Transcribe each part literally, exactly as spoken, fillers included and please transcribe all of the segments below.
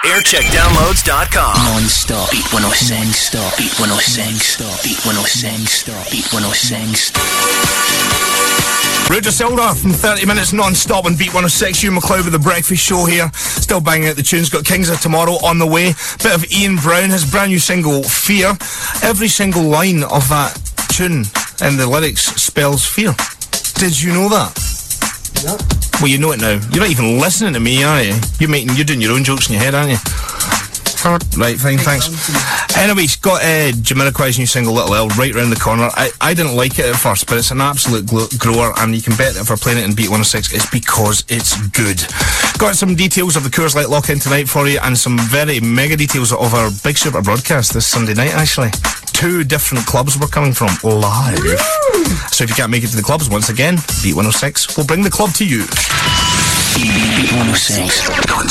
aircheck downloads dot com. Non-stop. Beat one oh six. Non-stop. Beat one oh six. Non-stop. Beat one oh six. Stop. Beat one oh six. Roger Silder from thirty minutes non-stop on Beat one oh six. Hugh McLeod with The Breakfast Show here. Still banging out the tunes. Got Kings of Tomorrow on the way. Bit of Ian Brown, his brand new single, Fear. Every single line of that tune and the lyrics spells fear. Did you know that? No. Well, you know it now. You're not even listening to me, are you? You're making, you're doing your own jokes in your head, aren't you? Right, fine, thanks. Anyways, got uh, Jamiroquai's new single, Little L, right round the corner. I, I didn't like it at first, but it's an absolute glo- grower, and you can bet that if we're playing it in Beat one oh six, it's because it's good. Got some details of the Coors Light lock-in tonight for you, and some very mega details of our Big Super broadcast this Sunday night, actually. Two different clubs we're coming from, live. Woo! So if you can't make it to the clubs, once again, Beat one oh six will bring the club to you. Beat one oh six.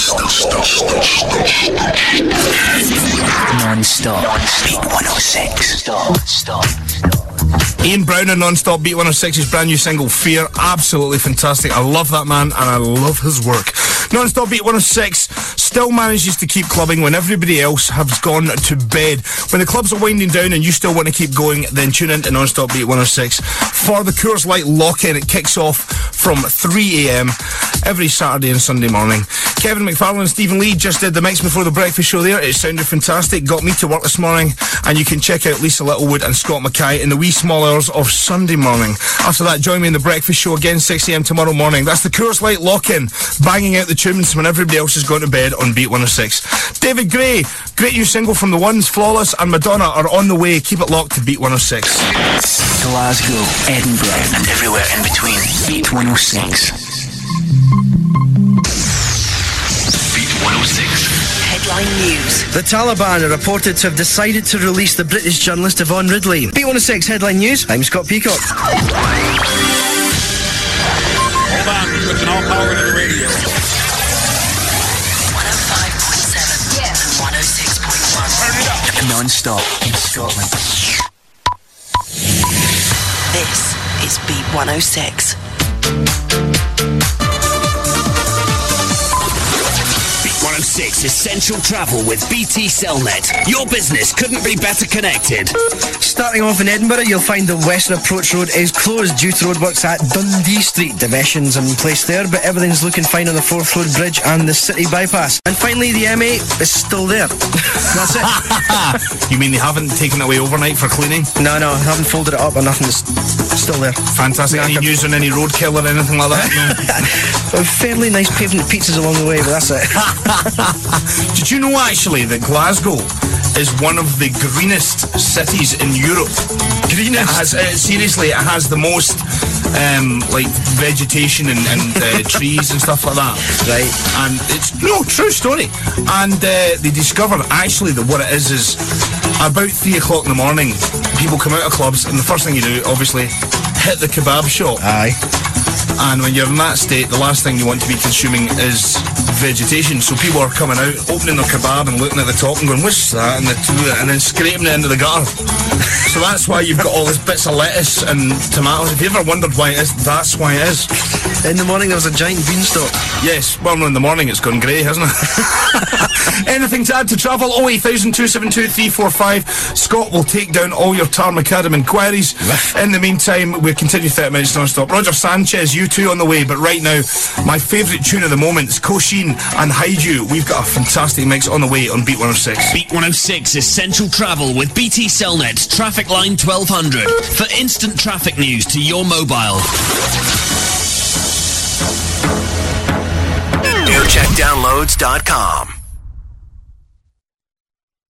Non-stop. Non-stop. Beat one oh six. Stop. Stop. Ian Brown and Non-Stop Beat one oh six's brand new single, Fear. Absolutely fantastic. I love that man and I love his work. Non-Stop Beat one oh six still manages to keep clubbing when everybody else has gone to bed. When the clubs are winding down and you still want to keep going, then tune in to Non-Stop Beat one oh six for the Coors Light lock-in. It kicks off from three a.m. every Saturday and Sunday morning. Kevin McFarlane and Stephen Lee just did the mix before the breakfast show there. It sounded fantastic. Got me to work this morning. And you can check out Lisa Littlewood and Scott Mackay in the wee small hours of Sunday morning. After that, join me in the breakfast show again, six a.m. tomorrow morning. That's the Coors Light lock-in, banging out the tunes when everybody else has gone to bed on Beat one oh six. David Gray, great new single from The Ones, Flawless, and Madonna are on the way. Keep it locked to Beat one oh six. Glasgow, Edinburgh, and everywhere in between. Beat one oh six. Beat one oh six. Headline news. The Taliban are reported to have decided to release the British journalist Yvonne Ridley. Beat one oh six Headline News. I'm Scott Peacock. Hold on, we're switching all power to the radio. one oh five point seven. Yeah. one oh six point one. Turn it up. Non-stop in Scotland. This is Beat one oh six. one oh six Essential Travel with B T Cellnet. Your business couldn't be better connected. Starting off in Edinburgh, you'll find the Western Approach Road is closed due to roadworks at Dundee Street. Diversions in place there, but everything's looking fine on the Forth Road Bridge and the City Bypass. And finally, the M eight is still there. That's it. You mean they haven't taken it away overnight for cleaning? No, no, I haven't folded it up or nothing. It's still there. Fantastic. Any news on any roadkill or anything like that? Well, fairly nice pavement pizzas along the way, but that's it. Did you know actually that Glasgow is one of the greenest cities in Europe? Greenest? It has, uh, seriously, it has the most um, like vegetation and, and uh, trees and stuff like that. Right. And it's no true story. And uh, they discovered actually that what it is is about three o'clock in the morning, people come out of clubs, and the first thing you do, obviously, hit the kebab shop. Aye. And when you're in that state, the last thing you want to be consuming is vegetation. So people are coming out, opening their kebab and looking at the top and going, what's that? And, the, and then scraping it into the gutter. So that's why you've got all these bits of lettuce and tomatoes. Have you ever wondered why it is? That's why it is. In the morning there was a giant beanstalk. Yes, well, no, in the morning it's gone grey, hasn't it? Anything to add to travel? oh eight thousand, two seven two, three four five. Scott will take down all your Tar Macadam inquiries. In the meantime, we'll continue thirty minutes non-stop. Roger Sanchez, you two on the way, but right now, my favourite tune of the moment is Koshin and Hide You. We've got a fantastic mix on the way on Beat one oh six. Beat one oh six Essential Travel with B T Cellnet Traffic Line twelve hundred for instant traffic news to your mobile. aircheck downloads dot com